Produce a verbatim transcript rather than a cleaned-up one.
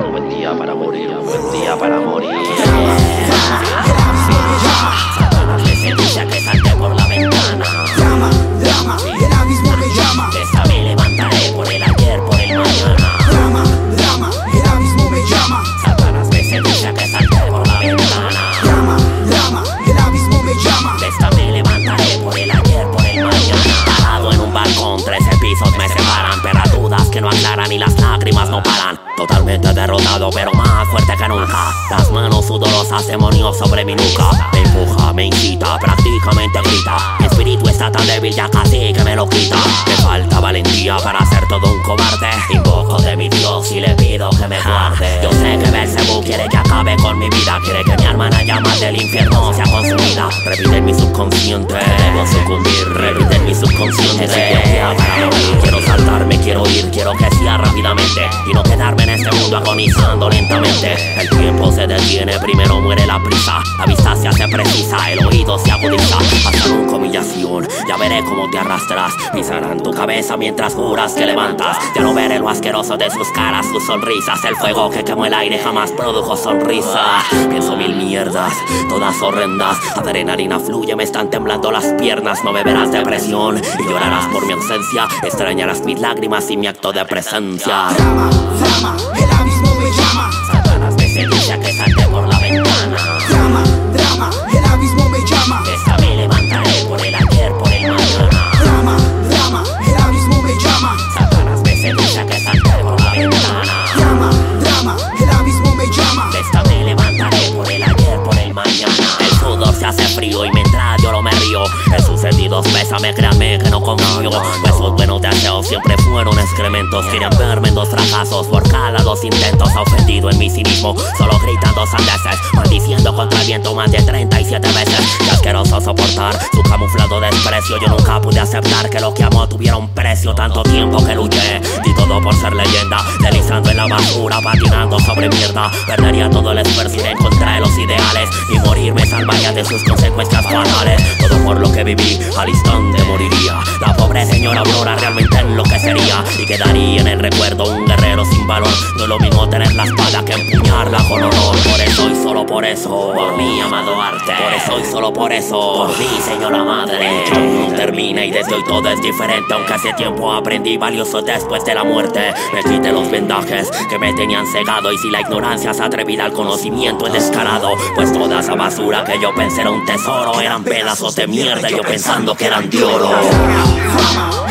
Buen día para morir, buen día para morir. Satanás me seduce que salte por la ventana. Llama, llama, el abismo me llama. De esta me levantaré por el ayer, por el mañana. Llama, llama, el abismo me llama. Satanás me seduce que salte por la ventana. Llama, llama, el abismo me llama. De esta me levantaré por el ayer, por el mañana. Parado en un balcón, trece pisos me separan, pero a dudas que no aclaran y las lágrimas no paran. Totalmente derrotado, pero más fuerte que nunca. Las manos sudorosas, demonios sobre mi nuca. Me empuja, me incita, prácticamente grita. Mi espíritu está tan débil, ya casi que me lo quita. Me falta valentía para ser todo un cobarde. Invoco de mi Dios y le pido que me guarde. Yo sé que Belzebú quiere que acabe con mi vida. Quiere que mi alma en llamas del infierno sea consumida. Repite en mi subconsciente, debo sucumbir. Repite en mi subconsciente, quiero saltarme, quiero ir, quiero que sea rápidamente y no quedarme en este mundo agonizando lentamente. El tiempo se detiene, primero muere la prisa. La vista se hace precisa, el oído se agudiza. Hasta nunca humillación, ya veré cómo te arrastras. Pisarán tu cabeza mientras juras que levantas. Ya no veré lo asqueroso de sus caras, sus sonrisas. El fuego que quemó el aire jamás produjo sonrisa. Pienso mil mierdas, todas horrendas. Adrenalina fluye, me están temblando las piernas. No beberás depresión y llorarás por mi ausencia. Extrañarás mis lágrimas y mi acto de presencia. Llama, llama, el abismo me llama. Satanás me seduce que salte por la ventana. Llama, llama, el abismo me llama. De esta me levantaré por el ayer, por el mañana. Llama, llama, el abismo me llama. Satanás me seduce que salte por la ventana. Llama, llama, el abismo me llama. De esta me levantaré por el ayer, por el mañana. El sudor se hace frío y mientras lloro me río. El sucedido pésame, créanme que no confío. Pues sus buenos deseos siempre fueron excrementos. Quieren verme en dos fracasos por cada dos intentos. Ofendido en mi cinismo, solo gritando sandeces. Maldiciendo contra el viento más de treinta y siete veces. Qué asqueroso soportar su camuflado desprecio. Yo nunca pude aceptar que lo que amo tuviera un precio. Tanto tiempo que luché y todo por ser leyenda. Deslizando en la basura, patinando sobre mierda. Perdería todo el esfuerzo y encontré los ideales. Y morir me salvaría de sus consecuencias fatales. Todo por lo que viví, al instante moriría. La pobre señora Aurora realmente enloquecería. Y quedaría en el recuerdo un guerrero sin valor. No es lo mismo tener la espada que empuñarla con honor. Por eso y solo por eso, por mi amado arte. Por eso y solo por eso, por mi señora madre. El show no termina y desde hoy todo es diferente. Aunque hace tiempo aprendí valioso después de la muerte. Me quité los vendajes que me tenían cegado. Y si la ignorancia se atrevida al conocimiento es descarado. Pues toda esa basura que yo pensé era un tesoro eran pedazos de mierda y yo pensando que eran de oro. Llama,